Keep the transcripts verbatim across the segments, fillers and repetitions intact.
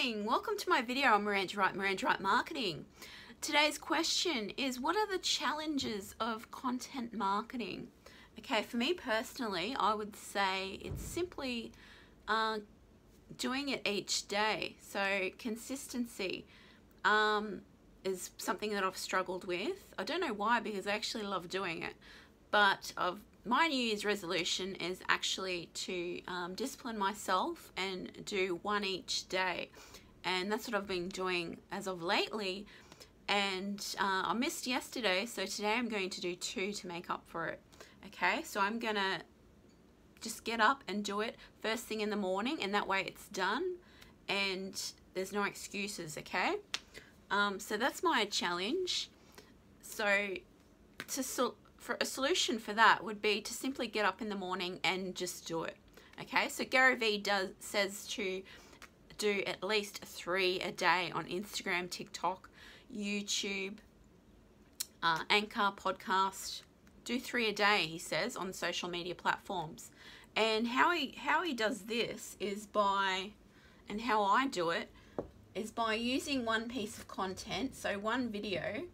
morning, welcome to my video. I'm Miranda Wright, Miranda Wright Marketing. Today's question is, what are the challenges of content marketing? Okay, for me personally, I would say it's simply uh, doing it each day. So consistency um, is something that I've struggled with. I don't know why, because I actually love doing it, but I've my New Year's resolution is actually to um, discipline myself and do one each day. And that's what I've been doing as of lately. And uh, I missed yesterday, so today I'm going to do two to make up for it. Okay, so I'm going to just get up and do it first thing in the morning, and that way it's done and there's no excuses, okay? Um, so that's my challenge. So to so For a solution for that would be to simply get up in the morning and just do it. Okay, so Gary Vee does says to do at least three a day on Instagram, TikTok, YouTube, uh, Anchor, podcast. Do three a day, he says, on social media platforms. And how he how he does this is by, and how I do it is by using one piece of content, so one video.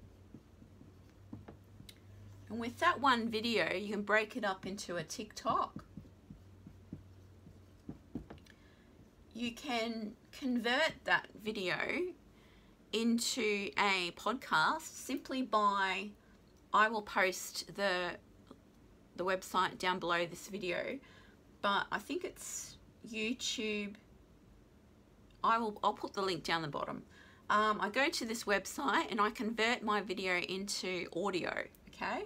And with that one video, you can break it up into a TikTok. You can convert that video into a podcast simply by, I will post the, the website down below this video, but I think it's YouTube. I will, I'll put the link down the bottom. Um, I go to this website and I convert my video into audio, okay?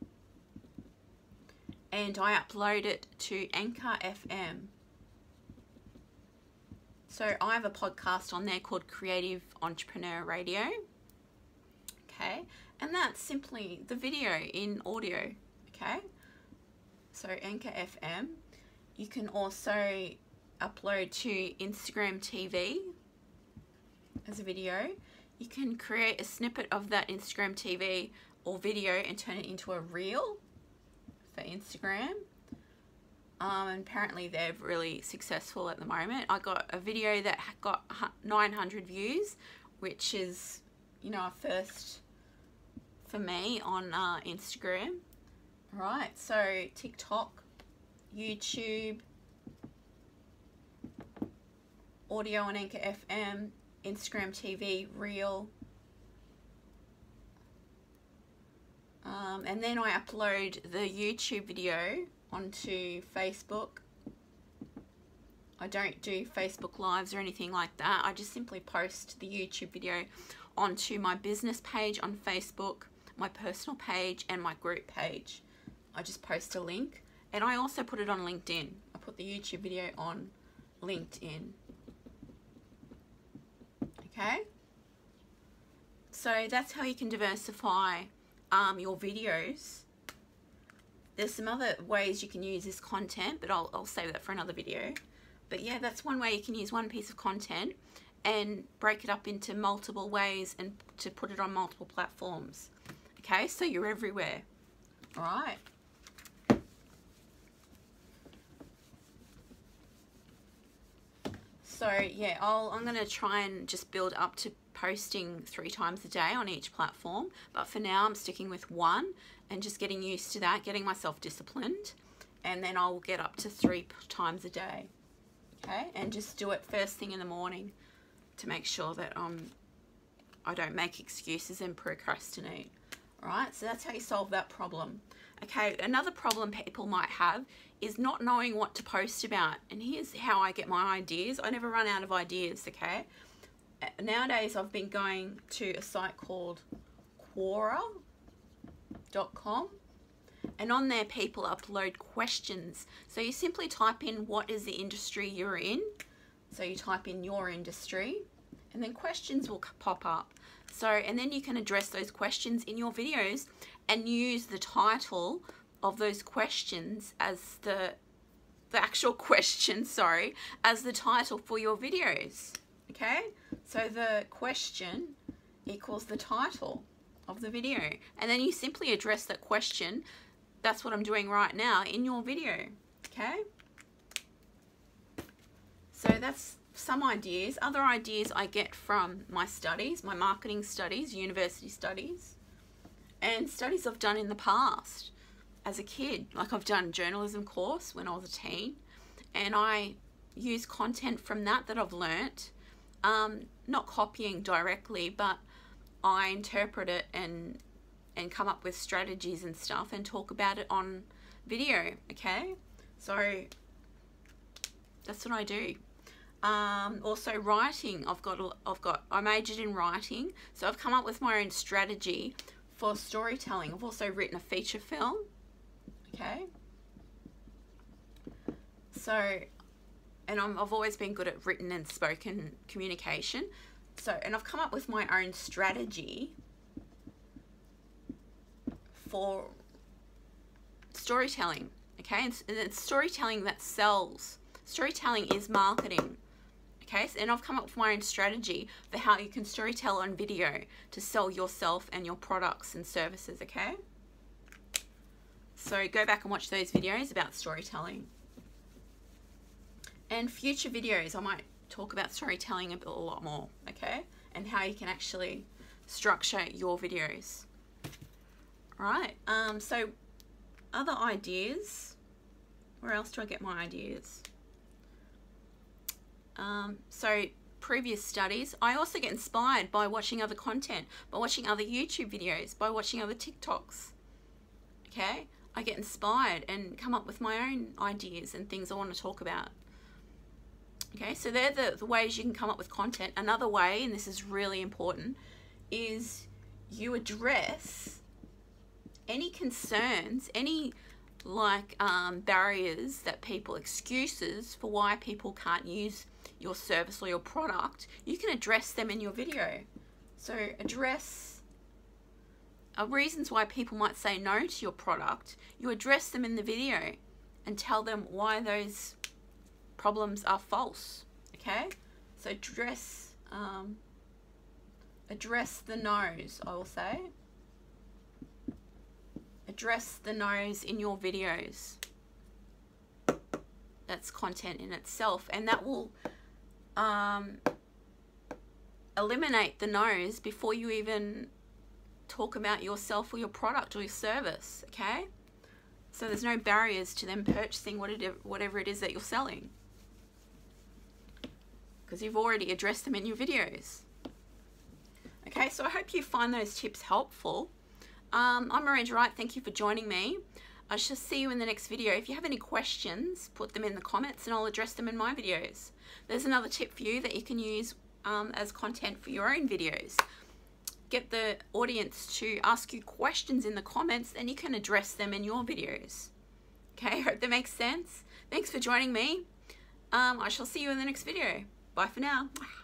And I upload it to Anchor F M. So I have a podcast on there called Creative Entrepreneur Radio. Okay, and that's simply the video in audio. Okay, so Anchor F M. You can also upload to Instagram T V as a video. You can create a snippet of that Instagram T V or video and turn it into a reel for Instagram. Um, and apparently they're really successful at the moment. I got a video that got nine hundred views, which is, you know, a first for me on uh, Instagram. Right, so TikTok, YouTube, audio on Anchor F M, Instagram T V, reel. Um, and then I upload the YouTube video onto Facebook. I don't do Facebook Lives or anything like that. I just simply post the YouTube video onto my business page on Facebook, my personal page, and my group page. I just post a link, and I also put it on LinkedIn. I put the YouTube video on LinkedIn. Okay? So that's how you can diversify Um, your videos. There's some other ways you can use this content, but I'll, I'll save that for another video. But yeah, that's one way you can use one piece of content and break it up into multiple ways and to put it on multiple platforms. Okay, so you're everywhere. All right. So yeah, I'll, I'm going to try and just build up to posting three times a day on each platform, but for now I'm sticking with one and just getting used to that, getting myself disciplined, and then I'll get up to three times a day. Okay, and just do it first thing in the morning to make sure that um I don't make excuses and procrastinate. All right, so that's how you solve that problem. Okay, another problem people might have is not knowing what to post about, and here's how I get my ideas. I never run out of ideas. Okay, nowadays I've been going to a site called Quora dot com, and on there people upload questions. So you simply type in what is the industry you're in. So you type in your industry, and then questions will pop up. So, and then you can address those questions in your videos and use the title of those questions as the the actual question, sorry, as the title for your videos. Okay, so the question equals the title of the video, and then you simply address that question. That's what I'm doing right now in your video. Okay, so that's some ideas. Other ideas I get from my studies, my marketing studies, university studies, and studies I've done in the past as a kid. Like I've done a journalism course when I was a teen, and I use content from that that I've learnt, um, not copying directly, but I interpret it and and come up with strategies and stuff and talk about it on video. Okay, so that's what I do. Um, also writing, I've got, I've got, I majored in writing, so I've come up with my own strategy for storytelling. I've also written a feature film. Okay, so, and I'm, I've always been good at written and spoken communication. So, and I've come up with my own strategy for storytelling. Okay, and, and it's storytelling that sells. Storytelling is marketing. Okay, and I've come up with my own strategy for how you can storytell on video to sell yourself and your products and services. Okay, so go back and watch those videos about storytelling. And future videos, I might talk about storytelling a, bit, a lot more. Okay, and how you can actually structure your videos. All right. Um. So, other ideas. Where else do I get my ideas? Um, so previous studies, I also get inspired by watching other content, by watching other YouTube videos, by watching other TikToks. Okay, I get inspired and come up with my own ideas and things I want to talk about. Okay, so they're the, the ways you can come up with content. Another way, and this is really important, is you address any concerns, any like um, barriers that people, excuses for why people can't use your service or your product. You can address them in your video. So address uh, reasons why people might say no to your product. You address them in the video and tell them why those problems are false. Okay, so address um, address the no's, I will say. Address the no's in your videos. That's content in itself, and that will um, eliminate the no's before you even talk about yourself or your product or your service. Okay, so there's no barriers to them purchasing whatever it is that you're selling, because you've already addressed them in your videos. Okay, so I hope you find those tips helpful. Um, I'm Miranda Wright. Thank you for joining me. I shall see you in the next video. If you have any questions, put them in the comments and I'll address them in my videos. There's another tip for you that you can use um, as content for your own videos. Get the audience to ask you questions in the comments, and you can address them in your videos. Okay, hope that makes sense. Thanks for joining me. Um, I shall see you in the next video. Bye for now.